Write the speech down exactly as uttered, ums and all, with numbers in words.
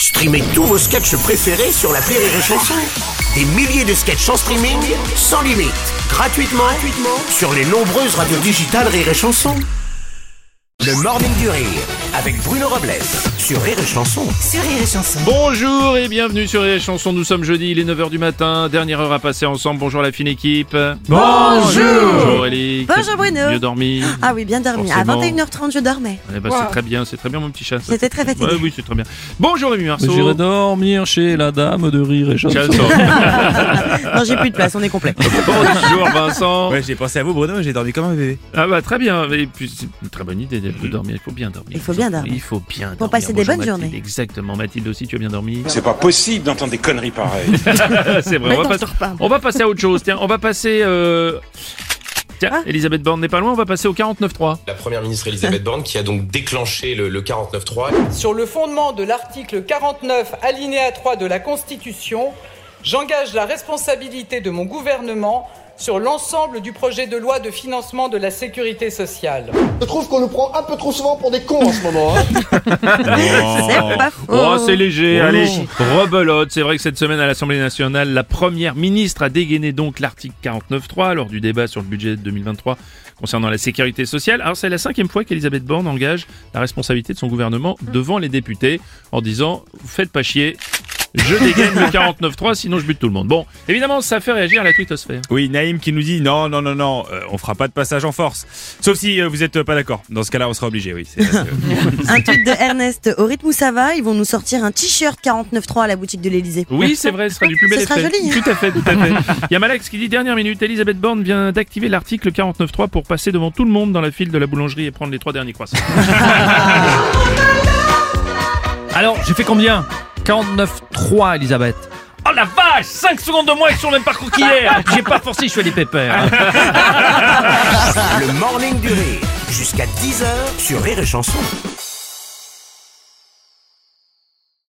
Streamez tous vos sketchs préférés sur l'appli Rire et Chanson. Des milliers de sketchs en streaming, sans limite, gratuitement, gratuitement sur les nombreuses radios digitales Rire et Chanson. Le Morning du Rire, avec Bruno Robles, sur Rire et Chanson. Sur Rire et Chanson. Bonjour et bienvenue sur Rire et Chanson. Nous sommes jeudi, il est neuf heures du matin. Dernière heure à passer ensemble. Bonjour la fine équipe. Bonjour. Bonjour Ellie. Bonjour Bruno. Mieux dormi? Ah oui, bien dormi. Forcément. À vingt et une heures trente, je dormais. Eh ben, Wow. C'est très bien, c'est très bien mon petit chat. ça. J'étais très fatiguée. Ouais, oui, c'est très bien. Bonjour Rémi Marceau. J'irai dormir chez la dame de Rire et Chanson. Chanson. Non, j'ai plus de place, on est complet. Bonjour Vincent. Ouais, j'ai pensé à vous, Bruno, j'ai dormi comme un bébé. Ah bah très bien. Et puis c'est une très bonne idée de dormir. Il faut bien dormir. Il faut bien dormir. Il faut bien dormir. Pour passer des Bonjour, bonnes Mathilde. journées. Exactement. Mathilde aussi, tu as bien dormi? C'est pas possible d'entendre des conneries pareilles. C'est vrai. Mais On va, t'en passer... sors pas. on va passer à autre chose. Tiens, on va passer. Euh... Tiens, Ah. Elisabeth Borne n'est pas loin. On va passer au quarante-neuf trois. La première ministre Elisabeth Borne qui a donc déclenché le, le quarante-neuf trois. Sur le fondement de l'article quarante-neuf, alinéa trois de la Constitution, j'engage la responsabilité de mon gouvernement sur l'ensemble du projet de loi de financement de la sécurité sociale. Je trouve qu'on nous prend un peu trop souvent pour des cons en ce moment. Hein. C'est pas faux. Oh, c'est léger, allez, rebelote. C'est vrai que cette semaine à l'Assemblée nationale, la première ministre a dégainé donc l'article quarante-neuf trois lors du débat sur le budget de deux mille vingt-trois concernant la sécurité sociale. Alors c'est la cinquième fois qu'Elisabeth Borne engage la responsabilité de son gouvernement devant les députés en disant « Vous faites pas chier, je dégaine le quarante-neuf trois, sinon je bute tout le monde ». Bon, évidemment, ça fait réagir la twittosphère. Oui, Naïm qui nous dit non, non, non, non, euh, on fera pas de passage en force. Sauf si euh, vous êtes euh, pas d'accord. Dans ce cas-là, on sera obligé, oui. C'est, c'est, euh, Un tweet de Ernest. Au rythme où ça va, ils vont nous sortir un t-shirt quarante-neuf trois à la boutique de l'Elysée. Oui, c'est vrai, ce sera du plus bel Ce effet. sera joli, hein. Tout à fait, tout à fait. Il y a Malax qui dit dernière minute, Elisabeth Borne vient d'activer l'article quarante-neuf trois pour passer devant tout le monde dans la file de la boulangerie et prendre les trois derniers croissants. Alors, j'ai fait combien? quarante-neuf trois, Elisabeth. Oh la vache, cinq secondes de moins sur le même parcours qu'hier. J'ai pas forcé, je suis allé pépère. Le Morning du Rire, jusqu'à dix heures sur Rire et Chanson.